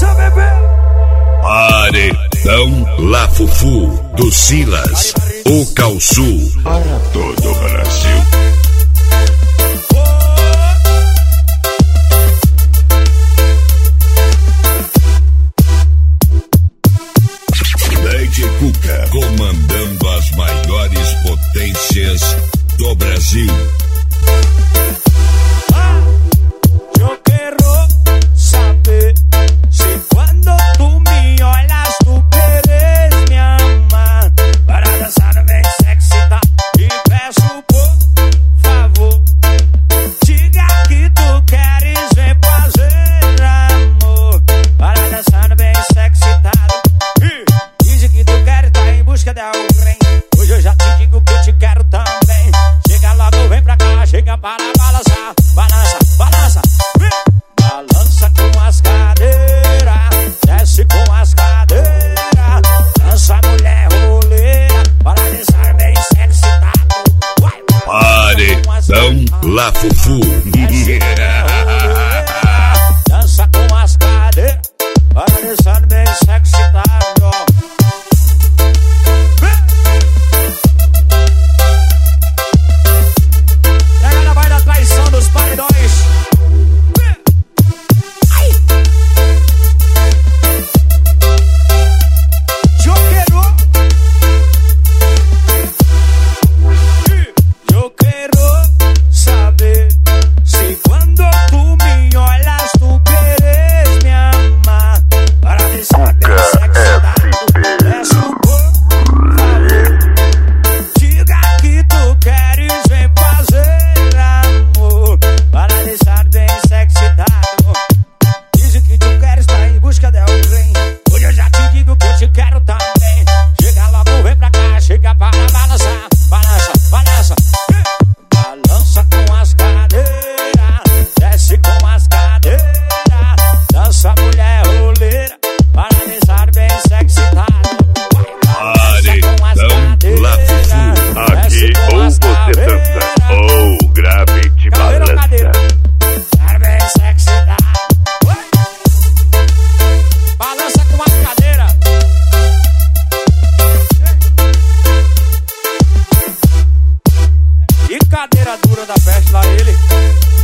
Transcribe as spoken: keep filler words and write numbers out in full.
Balança, bebê. Paredão La Fufu do Silas, o Calçu. Para todo o Brasil. D J Cuca comandando as maiores potências do Brasil. Ah, eu quero saber se quando tu me olhas tu queres me amar. Para dançar bem sexy, tá? E peço por favor, diga que tu queres vem fazer amor. Para dançar bem sexy, tá? Diz que tu quer tá em busca de alguém. Hoje eu já te digo que eu te quero também. Chega logo, vem pra cá, chega para balançar. Balança, balança, vem. Balança com as cadeiras, desce com as cadeiras. Dança mulher roleira, para dançar bem sexy, tá? Paredão La Fufu. Dança com as cadeiras, para dançar bem sexy, tá? Dos paredões. Eu quero, eu quero saber se quando tu me olhas tu queres me amar. Para deixar bem sexy, peço por favor, diga que tu queres vem fazer amor. Para deixar bem excitado, dizem que tu queres estar em busca de alguém. Hoje eu já te digo que eu te quero também. Chega logo, vem pra cá, chega para balançar. Balança, balança, balança com as cadeiras, desce com as cadeiras. Dança mulher roleira, para deixar bem excitado. Paredão La Fufu. Aqui ou você dança ou grave de balança. Bem sexy, balança com a cadeira. E cadeira dura da festa lá ele.